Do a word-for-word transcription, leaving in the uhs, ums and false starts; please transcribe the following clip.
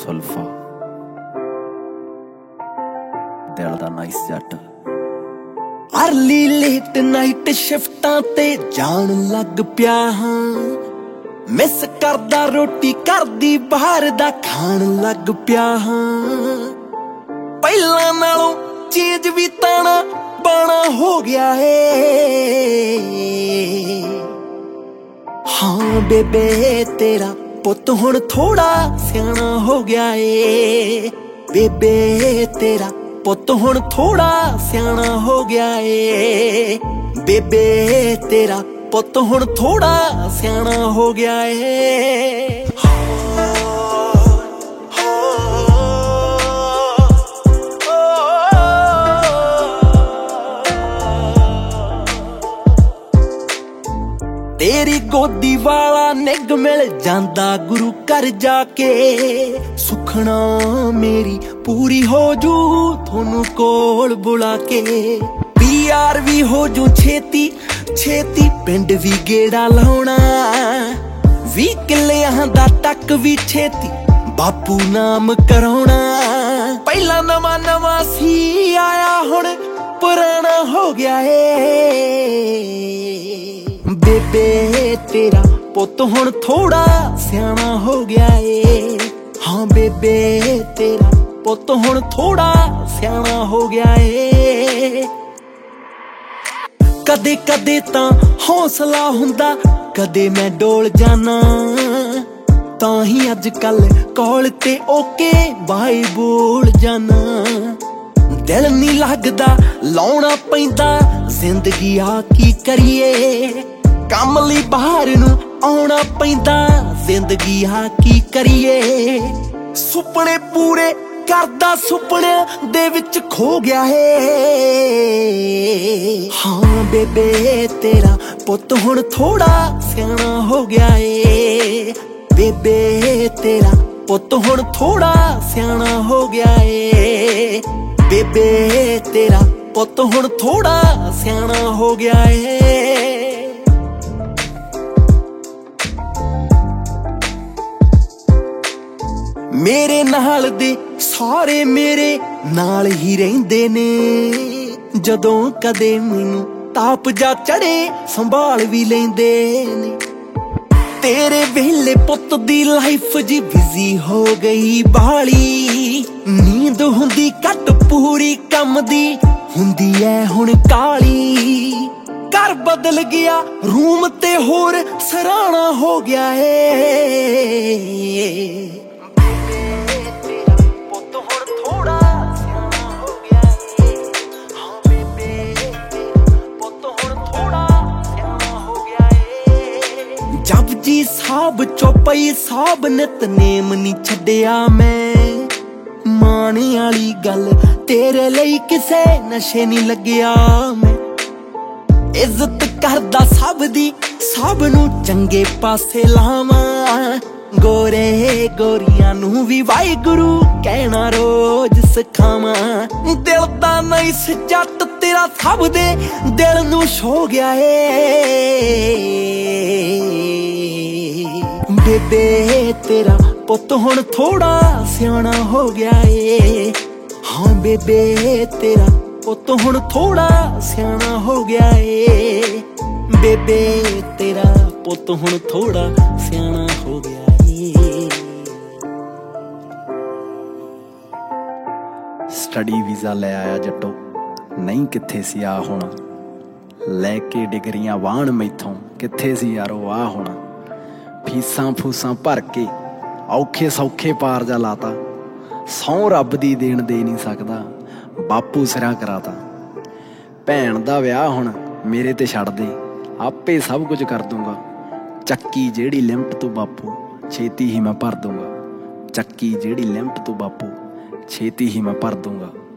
ਸੁਲਫਾ ਦਿਲ ਦਾ ਨਾਈਸ ਜੱਟ। ਅਰਲੀ ਲੇਟ ਨਾਈਟ ਸ਼ਿਫਟਾਂ ਤੇ ਜਾਣ ਲੱਗ ਪਿਆ ਹਾਂ, ਮਿਸ ਕਰਦਾ ਰੋਟੀ ਕਰਦੀ ਬਾਹਰ ਦਾ ਖਾਣ ਲੱਗ ਪਿਆ ਹਾਂ। ਪਹਿਲਾਂ ਨਾਲੋਂ ਚੇਂਜ ਵੀ ਤਾਣਾ ਬਾਣਾ ਹੋ ਗਿਆ ਏ। ਹਾਂ ਬੇਬੇ ਤੇਰਾ ਪੁੱਤ ਹੁਣ ਥੋੜਾ ਸਿਆਣਾ ਹੋ ਗਿਆ ਏ। ਬੇਬੇ ਤੇਰਾ ਪੁੱਤ ਹੁਣ ਥੋੜਾ ਸਿਆਣਾ ਹੋ ਗਿਆ ਏ। ਬੇਬੇ ਤੇਰਾ ਪੁੱਤ ਹੁਣ ਥੋੜਾ ਸਿਆਣਾ ਹੋ ਗਿਆ ਏ। ਤੇਰੀ ਗੋਦੀ ਵਾਲਾ ਨਿੱਘ ਮਿਲ ਜਾਂਦਾ ਗੁਰੂ ਘਰ ਜਾ ਕੇ, ਸੁਖਣਾ ਮੇਰੀ ਪੂਰੀ ਹੋ ਜੂ ਤੁਹਾਨੂੰ ਕੋਲ ਬੁਲਾ ਕੇ। ਪੀ ਆਰ ਵੀ ਹੋ ਜੂ ਛੇਤੀ ਛੇਤੀ, ਪਿੰਡ ਵੀ ਗੇੜਾ ਲਾਉਣਾ, ਵੀਹ ਕਿੱਲਿਆਂ ਦਾ ਟੱਕ ਵੀ ਛੇਤੀ ਬਾਪੂ ਨਾਮ ਕਰਾਉਣਾ। ਪਹਿਲਾਂ ਨਵਾਂ ਨਵਾਂ ਸੀ ਆਇਆ ਹੁਣ ਪੁਰਾਣਾ ਹੋ ਗਿਆ ਏ। ਬੇਬੇ ਤੇਰਾ ਪੁੱਤ ਹੁਣ ਥੋੜਾ ਸਿਆਣਾ ਹੋ ਗਿਆ ਏ। ਹਾਂ ਬੇਬੇ ਤੇਰਾ ਪੁੱਤ ਹੁਣ ਥੋੜਾ ਸਿਆਣਾ ਹੋ ਗਿਆ ਏ। ਕਦੇ ਕਦੇ ਤਾਂ ਹੌਸਲਾ ਹੁੰਦਾ, ਕਦੇ ਮੈਂ ਡੋਲ ਜਾਣਾ, ਤਾਂ ਹੀ ਅੱਜ ਕੱਲ ਕਾਲ ਤੇ ਓਕੇ ਬਾਈ ਬੋਲ ਜਾਣਾ। ਦਿਲ ਨੀ ਲੱਗਦਾ ਲਾਉਣਾ ਪੈਂਦਾ ਜ਼ਿੰਦਗੀ ਆ ਕੀ ਕਰੀਏ, ਕੰਮ ਲਈ ਬਾਹਰ ਨੂੰ ਆਉਣਾ ਪੈਂਦਾ ਜ਼ਿੰਦਗੀ ਆ ਕੀ ਕਰੀਏ। ਸੁਪਨੇ ਪੂਰੇ ਕਰਦਾ ਸੁਪਨਿਆਂ ਦੇ ਵਿੱਚ ਖੋ ਗਿਆ ਏ। ਹਾਂ ਬੇਬੇ ਤੇਰਾ ਪੁੱਤ ਹੁਣ ਥੋੜਾ ਸਿਆਣਾ ਹੋ ਗਿਆ ਏ। ਬੇਬੇ ਤੇਰਾ ਪੁੱਤ ਹੁਣ ਥੋੜਾ ਸਿਆਣਾ ਹੋ ਗਿਆ ਏ। ਬੇਬੇ ਤੇਰਾ ਪੁੱਤ ਹੁਣ ਥੋੜਾ ਸਿਆਣਾ ਹੋ ਗਿਆ ਏ। ਮੇਰੇ ਨਾਲ ਦੇ ਸਾਰੇ ਮੇਰੇ ਨਾਲ ਹੀ ਰਹਿੰਦੇ ਨੇ, ਜਦੋਂ ਕਦੇ ਮੈਨੂੰ ਤਾਪ ਜਾ ਚੜੇ ਸੰਭਾਲ ਵੀ ਲੈਂਦੇ ਨੇ। ਤੇਰੇ ਵੇਲੇ ਪੁੱਤ ਦੀ ਲਾਈਫ ਜੀ ਬਿਜ਼ੀ ਹੋ ਗਈ ਬਾਲੀ, ਨੀਂਦ ਹੁੰਦੀ ਘੱਟ ਪੂਰੀ ਕੰਮ ਦੀ ਹੁੰਦੀ ਐ ਹੁਣ ਕਾਲੀ। ਘਰ ਬਦਲ ਗਿਆ ਰੂਮ ਤੇ ਹੋਰ ਸਰਾਣਾ ਹੋ ਗਿਆ ਏ। ਜਪਜੀ ਸਾਹਿਬ ਚੌਪਈ ਸਾਹਿਬ ਨਿਤਨੇਮ ਨੀ ਛੱਡਿਆ ਮੈਂ, ਮਾਣ ਵਾਲੀ ਗੱਲ ਤੇਰੇ ਲਈ ਕਿਸੇ ਨਸ਼ੇ ਨੀ ਲੱਗਿਆ ਮੈਂ। ਇੱਜ਼ਤ ਕਰਦਾ ਸਭ ਦੀ ਸਭ ਨੂੰ ਚੰਗੇ ਪਾਸੇ ਲਾਵਾਂ, ਗੋਰੇ ਗੋਰੀਆਂ ਨੂੰ ਵੀ ਵਾਹਿਗੁਰੂ ਕਹਿਣਾ ਰੋਜ਼ ਸਿਖਾਵਾਂ। ਦਿਲ ਦਾ ਨਾਈਸ ਜੱਟ ਤੇਰਾ ਸਭ ਦੇ ਦਿਲ ਨੂੰ ਛੋ ਗਿਆ ਏ। ਬੇਬੇ ਤੇਰਾ ਪੁੱਤ ਹੁਣ ਥੋੜਾ ਸਿਆਣਾ ਹੋ ਗਿਆ ਏ। ਹਾਂ ਬੇਬੇ ਤੇਰਾ ਪੁੱਤ ਹੁਣ ਥੋੜਾ ਸਿਆਣਾ ਹੋ ਗਿਆ ਏ। ਬੇਬੇ ਤੇਰਾ ਪੁੱਤ ਹੁਣ ਥੋੜਾ ਸਿਆਣਾ ਹੋ ਗਿਆ ਏ। ਸਟੱਡੀ ਵੀਜ਼ਾ ਲੈ ਆਇਆ ਜੱਟੋ, ਨਹੀਂ ਕਿੱਥੇ ਸੀ ਆ ਹੁਣ, ਲੈ ਕੇ ਡਿਗਰੀਆਂ ਵਾਹਣ ਮੈਥੋਂ ਕਿੱਥੇ ਸੀ ਯਾਰੋ ਆ ਹੁਣ। ਫੀਸਾਂ ਫੂਸਾਂ ਭਰ ਕੇ ਔਖੇ ਸੌਖੇ ਪਾਰ ਜਾ ਲਾਤਾ, ਸਹੁੰ ਰੱਬ ਦੀ ਦੇਣ ਦੇ ਨਹੀਂ ਸਕਦਾ ਬਾਪੂ ਸਿਰਾਂ ਕਰਾਤਾ। ਭੈਣ ਦਾ ਵਿਆਹ ਹੁਣ ਮੇਰੇ ਤੇ ਛੱਡ ਦੇ, ਆਪੇ ਸਭ ਕੁਝ ਕਰ ਦੂੰਗਾ। ਚੱਕੀ ਜਿਹੜੀ ਲਿਮਟ ਤੋਂ ਬਾਪੂ ਛੇਤੀ ਹੀ ਮੈਂ ਭਰ ਦੂੰਗਾ, ਚੱਕੀ ਜਿਹੜੀ ਲਿਮਟ ਤੋਂ ਬਾਪੂ ਛੇਤੀ ਹੀ ਮੈਂ ਭਰ ਦੂੰਗਾ।